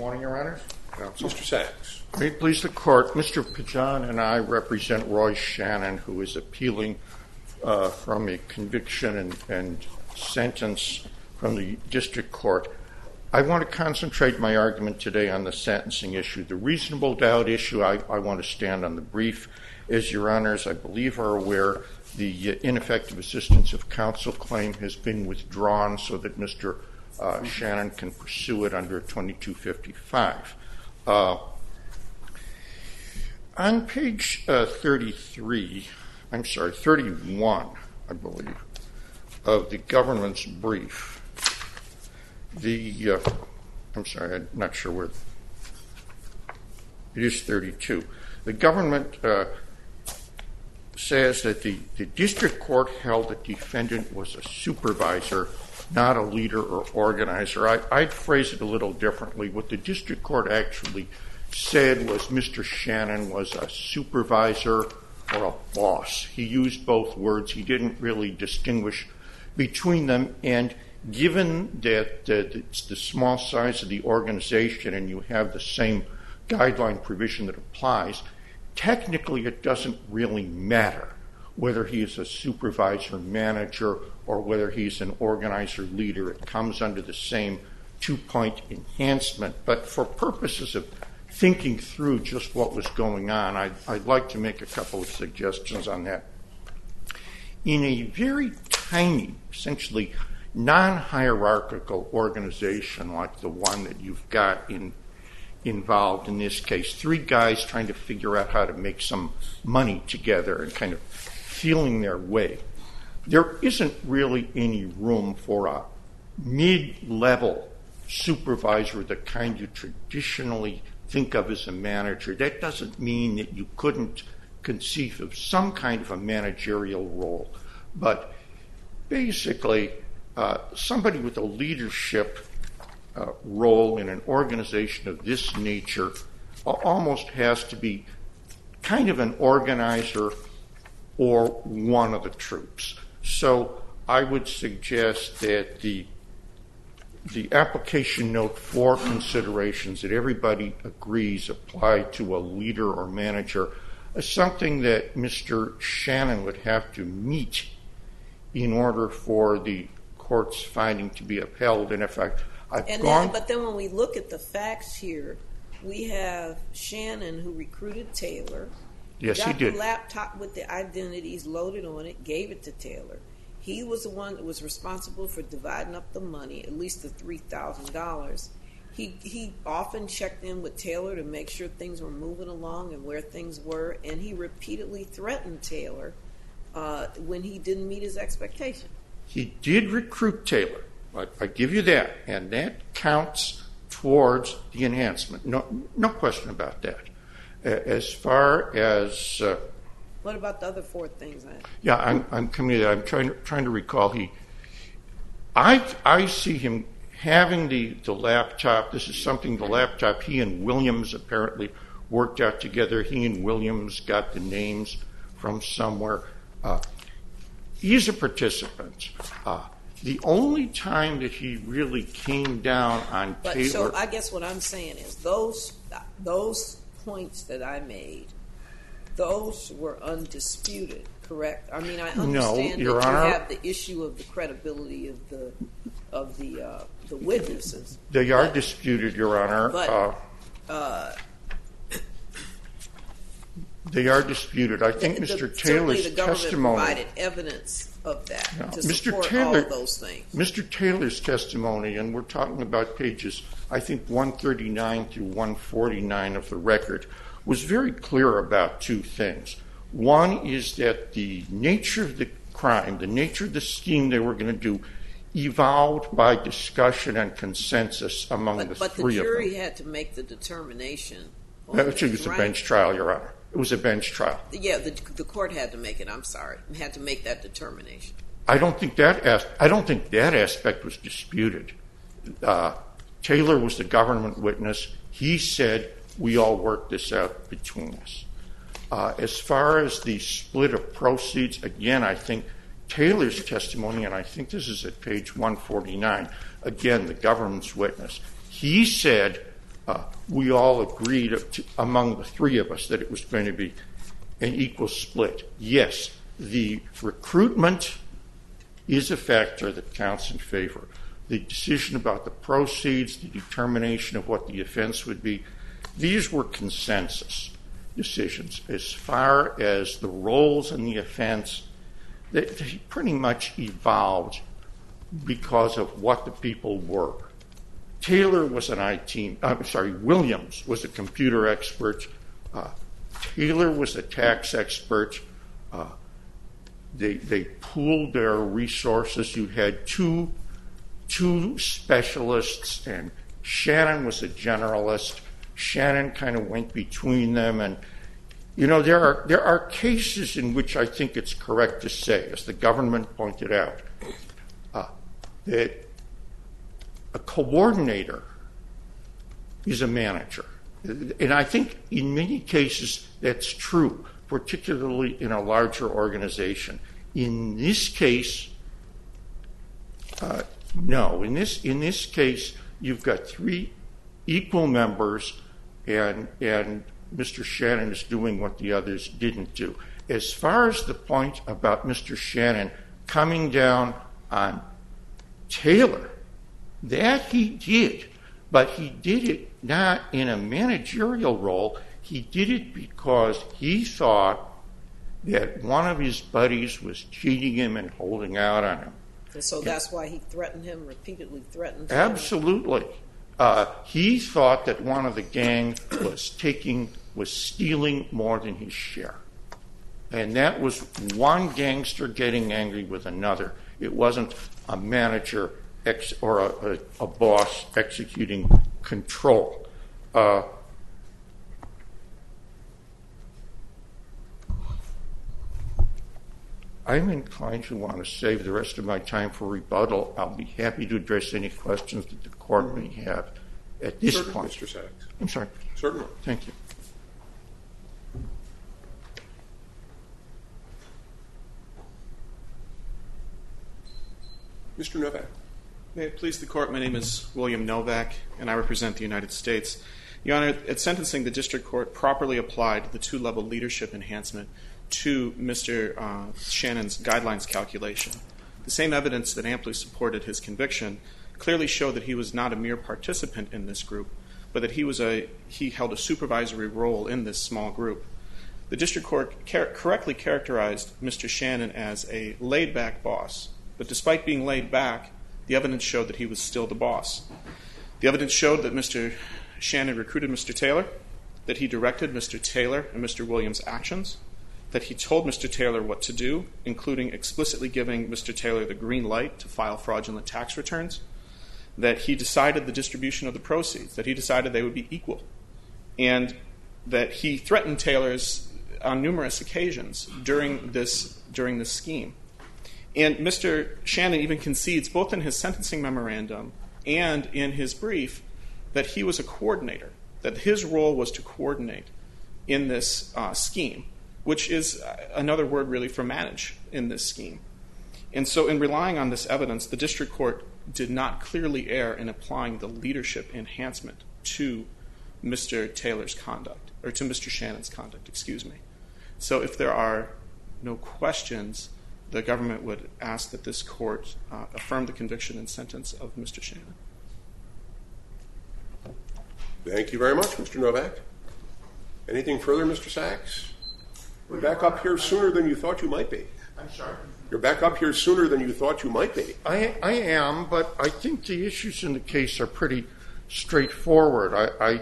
morning, Your Honor. Mr. Sachs. May it please the Court, Mr. Pajan and I represent Roy Shannon, who is appealing from a conviction and sentence from the District Court. I want to concentrate my argument today on the sentencing issue. The reasonable doubt issue, I want to stand on the brief. As Your Honors, I believe, are aware, the ineffective assistance of counsel claim has been withdrawn so that Mr. Shannon can pursue it under 2255. On page 31, I believe, of the government's brief, I'm not sure where, it is 32. The government says that the district court held the defendant was a supervisor, not a leader or organizer. I'd phrase it a little differently. What the district court actually said was Mr. Shannon was a supervisor or a boss. He used both words. He didn't really distinguish between them. And given that it's the small size of the organization and you have the same guideline provision that applies, technically it doesn't really matter whether he is a supervisor, manager, or whether he's an organizer, leader. It comes under the same two-point enhancement. But for purposes of thinking through just what was going on, I'd like to make a couple of suggestions on that. In a very tiny, essentially non-hierarchical organization like the one that you've got involved in this case, three guys trying to figure out how to make some money together and kind of feeling their way, there isn't really any room for a mid-level supervisor, the kind you traditionally think of as a manager. That doesn't mean that you couldn't conceive of some kind of a managerial role, but basically somebody with a leadership role in an organization of this nature almost has to be kind of an organizer or one of the troops. So I would suggest that the application note for considerations that everybody agrees apply to a leader or manager is something that Mr. Shannon would have to meet in order for the court's finding to be upheld. And if but then when we look at the facts here, we have Shannon who recruited Taylor. Yes, he did. Got the laptop with the identities loaded on it, gave it to Taylor. He was the one that was responsible for dividing up the money, at least the $3,000. He often checked in with Taylor to make sure things were moving along and where things were, and he repeatedly threatened Taylor when he didn't meet his expectation. He did recruit Taylor. I give you that, and that counts towards the enhancement. No question about that. As far as what about the other four things? Yeah, I'm coming to that. I'm trying to recall. I see him having the laptop. This is something, the laptop, he and Williams apparently worked out together. He and Williams got the names from somewhere. He's a participant. The only time that he really came down on Taylor... So I guess what I'm saying is those points that I made, those were undisputed, correct? I mean, I understand that you have the issue of the credibility of the witnesses. They are disputed, Your Honor. They are disputed. I think Mr. Taylor's testimony... the government provided evidence of that to support all of those things. Mr. Taylor's testimony, and we're talking about pages, I think, 139 through 149 of the record, was very clear about two things. One is that the nature of the crime, the nature of the scheme they were going to do, evolved by discussion and consensus among the three of them. But the jury had to make the determination. It was a bench trial, Your Honor. It was a bench trial. Yeah, the court had to make it. I'm sorry, had to make that determination. I don't think that aspect was disputed. Taylor was the government witness. He said, we all worked this out between us. As far as the split of proceeds, again, I think Taylor's testimony, and I think this is at page 149, again, the government's witness, he said we all agreed among the three of us that it was going to be an equal split. Yes, the recruitment is a factor that counts in favor. The decision about the proceeds, the determination of what the offense would be, these were consensus decisions. As far as the roles in the offense, they pretty much evolved because of what the people were. Taylor was Williams was a computer expert. Taylor was a tax expert. They pooled their resources. You had two specialists, and Shannon was a generalist. Shannon kind of went between them, and there are cases in which I think it's correct to say, as the government pointed out, that a coordinator is a manager. And I think in many cases that's true, particularly in a larger organization. In this case, no. In this case, you've got three equal members, and Mr. Shannon is doing what the others didn't do. As far as the point about Mr. Shannon coming down on Taylor, that he did, but he did it not in a managerial role. He did it because he thought that one of his buddies was cheating him and holding out on him. And so that's why he threatened him, repeatedly threatened him. Absolutely. He thought that one of the gang was stealing more than his share. And that was one gangster getting angry with another. It wasn't a manager or a boss executing control. I'm inclined to want to save the rest of my time for rebuttal. I'll be happy to address any questions that the court may have at this point. Mr. Sachs. I'm sorry. Certainly. Thank you. Mr. Novak. May it please the Court, my name is William Novak, and I represent the United States. Your Honor, at sentencing, the District Court properly applied the two-level leadership enhancement to Mr. Shannon's guidelines calculation. The same evidence that amply supported his conviction clearly showed that he was not a mere participant in this group, but that he held a supervisory role in this small group. The District Court correctly characterized Mr. Shannon as a laid-back boss, but despite being laid back, the evidence showed that he was still the boss. The evidence showed that Mr. Shannon recruited Mr. Taylor, that he directed Mr. Taylor and Mr. Williams' actions, that he told Mr. Taylor what to do, including explicitly giving Mr. Taylor the green light to file fraudulent tax returns, that he decided the distribution of the proceeds, that he decided they would be equal, and that he threatened Taylor's on numerous occasions during this scheme. And Mr. Shannon even concedes, both in his sentencing memorandum and in his brief, that he was a coordinator, that his role was to coordinate in this scheme, which is another word really for manage in this scheme. And so in relying on this evidence, the District Court did not clearly err in applying the leadership enhancement to Mr. Taylor's conduct, or to Mr. Shannon's conduct, excuse me. So if there are no questions, the government would ask that this court affirm the conviction and sentence of Mr. Shannon. Thank you very much, Mr. Novak. Anything further, Mr. Sachs? You're back up here sooner than you thought you might be. I'm sorry? You're back up here sooner than you thought you might be. I am, but I think the issues in the case are pretty straightforward.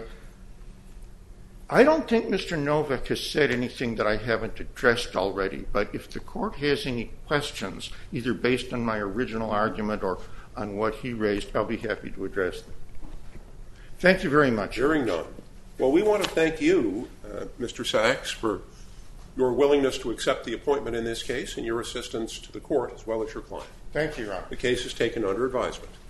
I don't think Mr. Novak has said anything that I haven't addressed already, but if the court has any questions, either based on my original argument or on what he raised, I'll be happy to address them. Thank you very much. Hearing none. Well, we want to thank you, Mr. Sachs, for your willingness to accept the appointment in this case and your assistance to the court as well as your client. Thank you, Your Honor. The case is taken under advisement.